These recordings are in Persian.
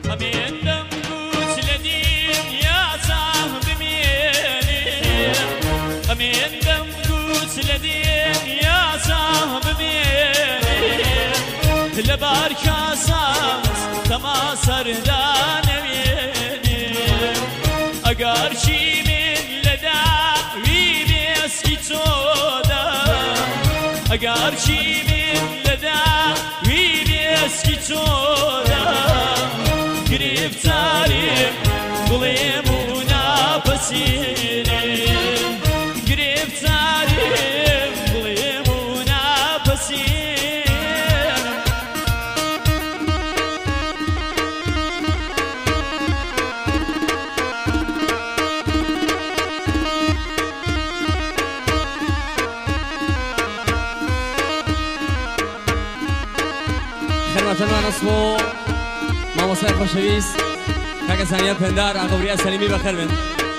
ئەمێندەم گوت لە دنیا چاهم بمێنێ ئەمێندەم گوت لە دنیا چاهم بمێنێ لە بارکاساس تەما سەردانەوێنێ ئەگەر چی من لە داوی بێسکی تۆدا ئەگەر چی من لە داوی بێسکی تۆدا گرفتاریم بڵێم و ناپەسێنێ گرفتاریم بڵێم و ناپەسێنێ خدمتتان اسمو مامۆستای خۆشەویست کاکە زانیار پێندار ئاغەوریا سەلیمی بەخێر بن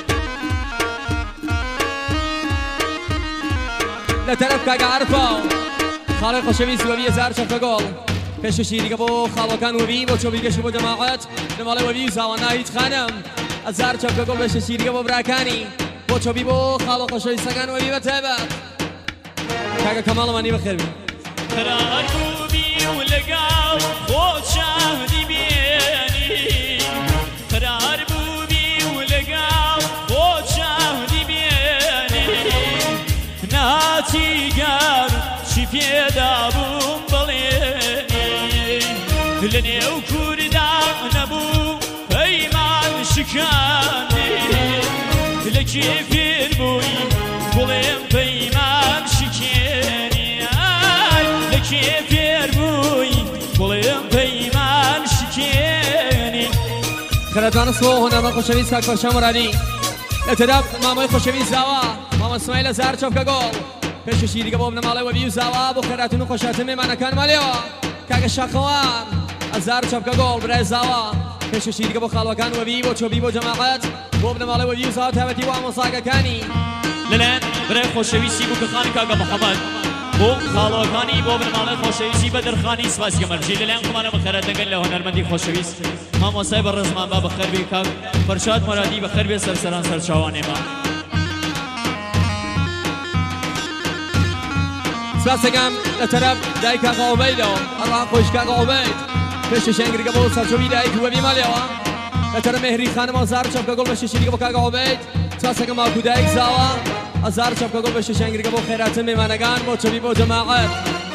لە تەرەف کاکە عەرفە خاڵی خۆشەویست وەبی 1000 گۆڵ پێشکەشی دیکە بۆ خاڵەکان وەبی بۆ چۆبیگەشی بۆ جەماعەت لە ماڵی وەبی و زاوانە هیچ خانم 1000 گۆڵ پێشکەشی دیکە بۆ براکانی بۆ چۆبی بۆ خاڵە خۆشەویستەکان وەبی بەتایبەت کاکە کەماڵەمانی بەخێر بن قرار بووبی و لەگەڵ خۆت شاهدی بێنی قرار بووبی و لەگەڵ خۆت شاهدی بێنی ناچی گەر چی پێدا بووم بڵێنی لە نێو کووردا نەبوو پەیمان شکاندی لە کێ فێر بووی بڵێم پەیمان شکێنی لە کێ فێر بووی بڵێم پەیمان شکێنی خەرەتوانە سۆ هۆنەرمەند خۆشەویست کاک پەرشا مورادی لە تەرەف مامۆی خۆشەویست زاوا مامۆ ئیسماعیل 1000 گۆڵ پێشکەشی دیکە بۆ بنە ماڵی وەبی و زاوا بۆ خێراتن و خۆشاتن مێمانەکان ماڵێەوە کاکە شاخەوان 1000 گۆڵ برای زاوا پێشکەشی دیکە بۆ خاڵەکان وەبی بۆ چۆبی بۆ جەماعەت بۆ بنە ماڵی وەبی و زاوا تایبەتی بۆ ئامۆساگەکانی لەلایەن برای خۆشەویستی بووکەخانی کاکە محەممەد بۆ خاڵەکانی بۆ بنەماڵی خۆشەویستی بەدرخانی سپاسی گەمەرجی لەلایەن قمانە بەخێرات دەگەن لە هۆنەرمەندی خۆشەویست مامۆستای بەڕێزمان با بەخێر بێ کاک فەرشاد مورادی بەخێر بێ سەرسەران سەرچاوانێمە سپاسەکەم لە تەرەف دایک کاکە عوبەیدەوە هەروەها خۆش کاکە عوبەید پێشکەشیان گرگە بۆ سەرچۆوی دایک وەبی ماڵێەوە لە تەرەف مێهری خانم 1000 گۆڵ پێشکەشی دیکە بۆ کاکە عوبەید سپاسەکەم ماکو دایک زاوا 1000 گۆڵ پێشکەشیان گرگە بۆ خێراتن مێمانەکان بۆ چۆبی بۆ جەماعەت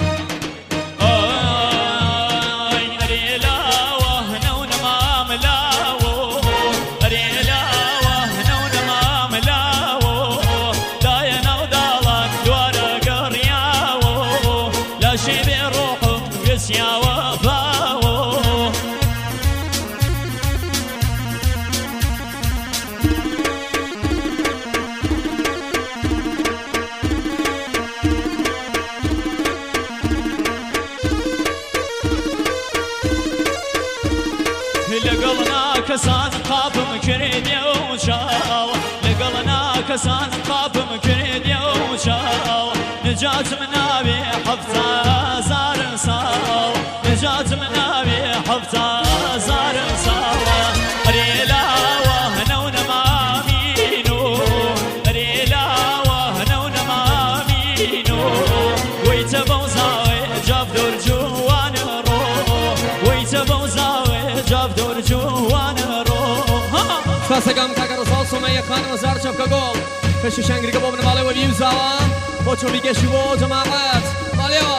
کەسان قاپم کردێ و چاو لەگەڵ ناکەسان قاپم کردێ و چاو نجاتم ناوێ 7,000 ساڵ نجاتم ناوێ 7,000 ساڵ ئەرێ لاوە هەنە و نەمامین و ئەرێ لاوە هەنە و نەمامین و وەیتە بەو زاوێ جاف دۆر جوانە ڕۆ وەیتە بەو زاوێ جاف دۆر جوانە سپاسەکەم کاکە ڕۆژاڵ سۆمەیە خانم 1000 گۆڵ پێشکەشیان گرگە بۆ بنە ماڵی وەبی و زاوا بۆ چۆبیگەشی بۆ جەماعەت ماڵێەوە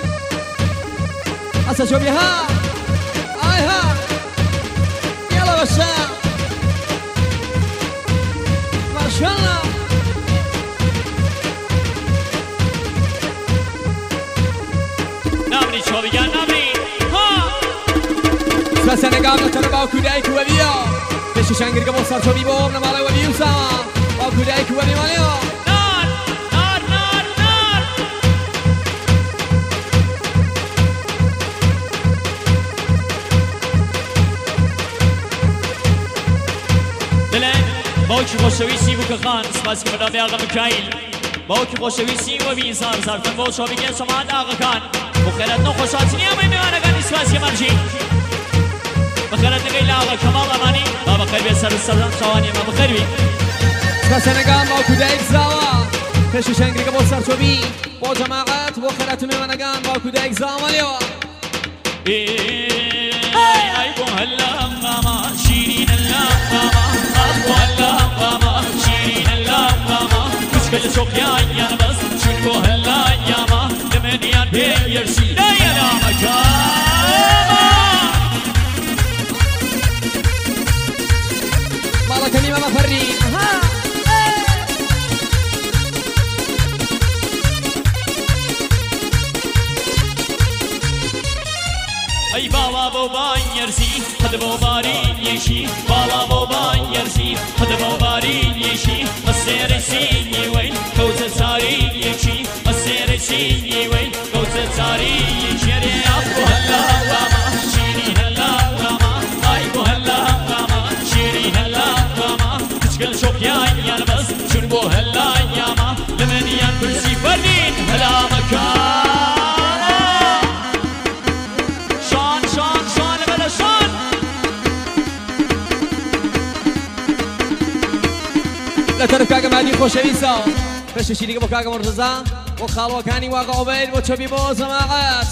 ئەسە چۆبی ها ئای ها یاڵە بەشە ماشەڵڵا نامری چۆبیگان نامری سپاسەکەم لە تەرەف باوکو دایک وەبیە پێشکەشیان گرگە بۆ سەرچۆبی بۆ بنە ماڵی وەبی و زاوا باوکو دایک وەبی ماڵێەوە باوکی خۆشەویستی بووکەخان سپاسی بەداڵی ئاغا میکایل باوکی خۆشەویستی وەبی زارزارکەن بۆ چۆبیگەن سەماعەت ئاغاکان بۆ خێراتنەوە خۆشاتنی ئەمەی میوانەکانی سپاسی گەمەرجی بەخێرات دەگەی لاوە کاڵە کەماڵ ئەمانی با بەخێر بێ سەر سەردان چاوانی ئێمە بەخێر بی سەنەگام باوکو دایک زاوە پێشی شەنگریکە بۆ سەرچۆبی بۆ جەماعەت بۆ خەرەت میوانەکان باوکو دایک زاوە لێوە ئای بۆ هەلا ئەمامە شیرینە لا ئەمامە بۆ هەلا ئەمامە شیرینە لا ئەمامە کوچکە لە چۆقیان بەست چون بۆ هەلا یامە لە منیان پێ یەرسی لایە لامەکانە ماڵەکەنی مەمە فەرین ئەی باڵا بۆ بان یەرسی قەد بۆ بارینیشی باڵا بۆ بان یەرسی قەد بۆ بارینیشی ئەسێرە سینی وەی کەوتە چارینیشی ئەسێرە سینی وەی کەوتە چارینیشی بۆ هەلا ئەمامە شیرین هەلا ئەمامە ئای بۆ هەلا ئەمامە شیرین هەلا ئەمامە کچکە لە شۆقیان بەست چون بۆ هەلا یامە لە منیان پرسی فەرمین هەلامەکان لە تەرف کاگە مادی خۆشەویستەوە پێشە شیریگە بۆ کاگە مەرتەزا بۆ خاڵەوەکانی واقع عوبەید بۆ چۆبی بۆ جەماعەت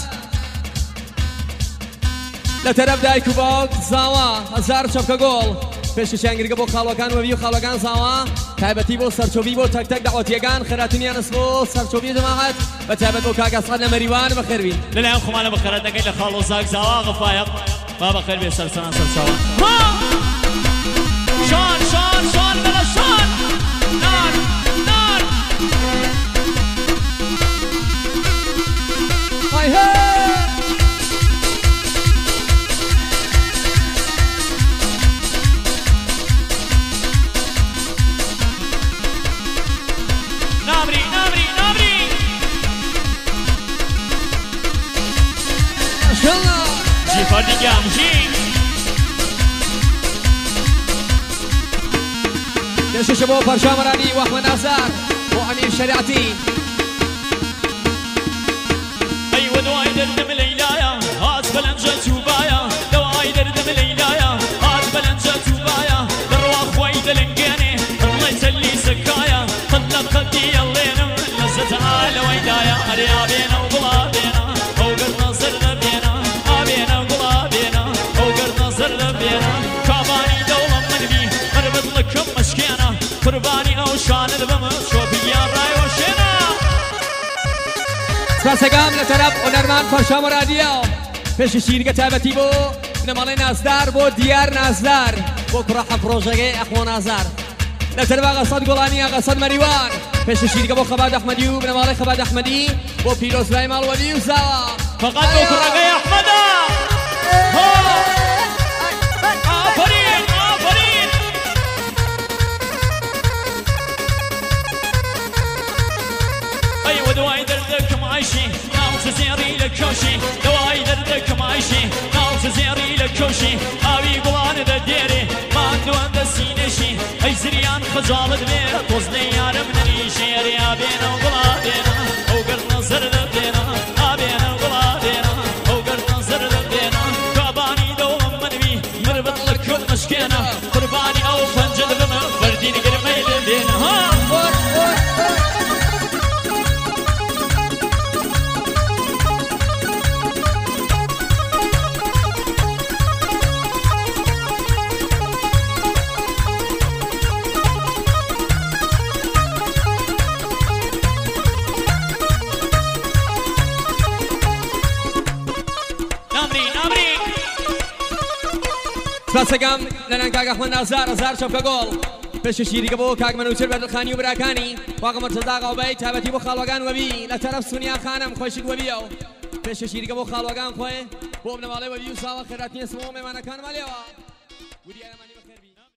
لە تەرەف دایک و باوک زاوە هەزار چەپکە گۆڵ پێشە شانگریگە بۆ خاڵەوەکان وەبی و خاڵەکان زاوە تایبەتی بۆ سەرچۆبی بۆ تەک تەک داوەتیەکان خێراتنیان ئەس بۆ سەرچۆبی جەماعەت بە تایبەت بۆ کاگە سەد لە مەریوان بەخێربین لەلایەن خۆمانە بەخێرات دەکەین لە خاڵ و زاک زاوا غەفایق با بەخێر بێ سەرسەران سەرچاوە شان شان شان بەلە شان نان نان هاي هاي نامری نامری نامری ماشاءالله جی فردیگم جی پێشەشە بۆ پەرشا مەرانی و ئەحمەد ئازار بۆ ئەمیر شەریعەتی ئەی وەدوای دەردەم لەیلایە هات بەلەنجە تووبایە دەوای دەردەم لەیلایە هات بەلەنجە تووبایە دەڕوا خۆی دەلنگێنێ ڕڵی تەلی سەکایە قەت لە قەتی ئەڵێنم لەزەت ئالەوەیدایە ئەریا بێنە و گوڵا بێنە ئەو گەرنە زەر دەبێنە ئابێنە و گوڵا بێنە ئەو گەرنە زەر دەبێنە کابانی دەوڵەم منبی هەربەت لە کەم مەشکێنە قوربانی ئەو شانت بمە شۆپیان ڕایوەشێنە سپاسەکەم لە تەرەف هونەرمان پەرشا مەرادیە پێشە شیرگە تایبەتی بۆ بنەماڵەی نازدار بۆ دیار نازدار بۆ کوڕە حەفرۆژەکەی ئەخۆ نازار لە تەرەف ئاغا سەد گوڵانی ئاغا سەد مەریوان پێشە شیرگە بۆ خەبات ئەحمەدی و بنەماڵەی خەبات ئەحمەدی بۆ پیرۆزبای ماڵوەلی و زاوە فقط بۆ کوڕەکەی ئەحمەدە ئافرین ئافرین ئەی وەدوای دەردەکەم عایشی ناوچە زێڕی لە کۆشی دەوای دەردەکەم عایشی ناوچە زێڕی لە کۆشی ئاوی گوڵانە دەدێرێ ماندووەندە سینەشی ئەی زریان خەجاڵت بێ تۆز لێ یارم نەنیشێ ڕیا بێنە و گوڵا بێنە ئەو گەرنە زەر دەبێنە ئابێنە و گوڵا بێنە ئەو گەرنە زەر دەبێنە کابانی دەوڵەم منوی مربەت لە کۆت مەشکێنە قوربانی ئەو پەنجە دەبمە فەردین گرمەی دەبێنە سپاسەکەم لەلایەن کاک ئەحمەد ئازار هەزار چەپکە گۆڵ پێشە شیریگە بۆ کاک مەنوچر بەدڵخانی و براکانی واقع مەرتەزا غاوبەی تایبەتی بۆ خاڵۆگان وەبی لە تەرەف سونیا خانم خۆشت وەبیە و پێشە شیریگە بۆ خاڵۆگان خۆی بۆ بنەماڵەی وەبی و ساوە خێراتنیە سمۆ مێمانەکان مالێەوە